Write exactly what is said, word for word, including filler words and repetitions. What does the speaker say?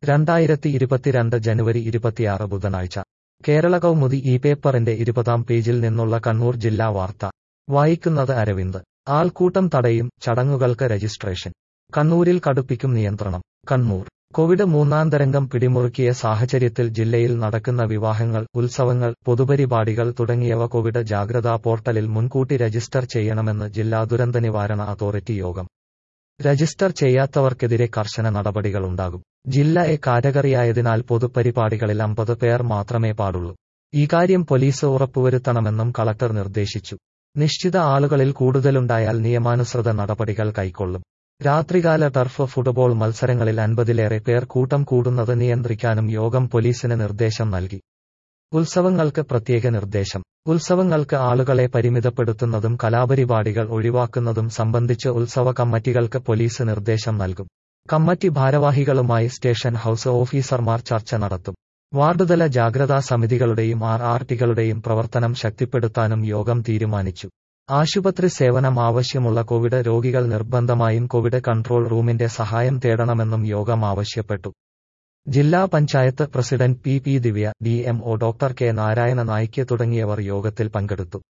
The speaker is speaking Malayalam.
രണ്ടായിരത്തി ഇരുപത്തിരണ്ട് ജനുവരി ഇരുപത്തിയാറ് ബുധനാഴ്ച കേരള കൗമുദി ഈ പേപ്പറിന്റെ ഇരുപതാം പേജിൽ നിന്നുള്ള കണ്ണൂർ ജില്ലാ വാർത്ത വായിക്കുന്നത് അരവിന്ദ്. ആൾക്കൂട്ടം തടയും, ചടങ്ങുകൾക്ക് രജിസ്ട്രേഷൻ. കണ്ണൂരിൽ കടുപ്പിക്കും നിയന്ത്രണം. കണ്ണൂർ കോവിഡ് മൂന്നാം തരംഗം പിടിമുറുക്കിയ സാഹചര്യത്തിൽ ജില്ലയിൽ നടക്കുന്ന വിവാഹങ്ങൾ, ഉത്സവങ്ങൾ, പൊതുപരിപാടികൾ തുടങ്ങിയവ കോവിഡ് ജാഗ്രതാ പോർട്ടലിൽ മുൻകൂട്ടി രജിസ്റ്റർ ചെയ്യണമെന്ന് ജില്ലാ ദുരന്തനിവാരണ അതോറിറ്റി യോഗം. രജിസ്റ്റർ ചെയ്യാത്തവർക്കെതിരെ കർശന നടപടികളുണ്ടാകും. ജില്ല എ കാറ്റഗറിയായതിനാൽ പൊതുപരിപാടികളിൽ അമ്പത് പേർ മാത്രമേ പാടുള്ളൂ. ഇക്കാര്യം പോലീസ് ഉറപ്പുവരുത്തണമെന്നും കളക്ടർ നിർദ്ദേശിച്ചു. നിശ്ചിത ആളുകളിൽ കൂടുതലുണ്ടായാൽ നിയമാനുസൃത നടപടികൾ കൈക്കൊള്ളും. രാത്രികാല ടർഫ് ഫുട്ബോൾ മത്സരങ്ങളിൽ അൻപതിലേറെ പേർ കൂട്ടം കൂടുന്നത് നിയന്ത്രിക്കാനും യോഗം പോലീസിന് നിർദ്ദേശം നൽകി. ഉത്സവങ്ങൾക്ക് പ്രത്യേക നിർദ്ദേശം. ഉത്സവങ്ങൾക്ക് ആളുകളെ പരിമിതപ്പെടുത്തുന്നതും കലാപരിപാടികൾ ഒഴിവാക്കുന്നതും സംബന്ധിച്ച് ഉത്സവ കമ്മിറ്റികൾക്ക് പോലീസ് നിർദ്ദേശം നൽകും. കമ്മിറ്റി ഭാരവാഹികളുമായി സ്റ്റേഷൻ ഹൌസ് ഓഫീസർമാർ ചർച്ച നടത്തും. വാർഡുതല ജാഗ്രതാ സമിതികളുടെയും ആർ ആർ ടികളുടെയും പ്രവർത്തനം ശക്തിപ്പെടുത്താനും യോഗം തീരുമാനിച്ചു. ആശുപത്രി സേവനം ആവശ്യമുള്ള കോവിഡ് രോഗികൾ നിർബന്ധമായും കോവിഡ് കൺട്രോൾ റൂമിന്റെ സഹായം തേടണമെന്നും യോഗം ആവശ്യപ്പെട്ടു. ജില്ലാ panchayat president P P Divya, D M O doctor K Narayana Naik തുടങ്ങിയവർ യോഗത്തിൽ പങ്കെടുത്തു.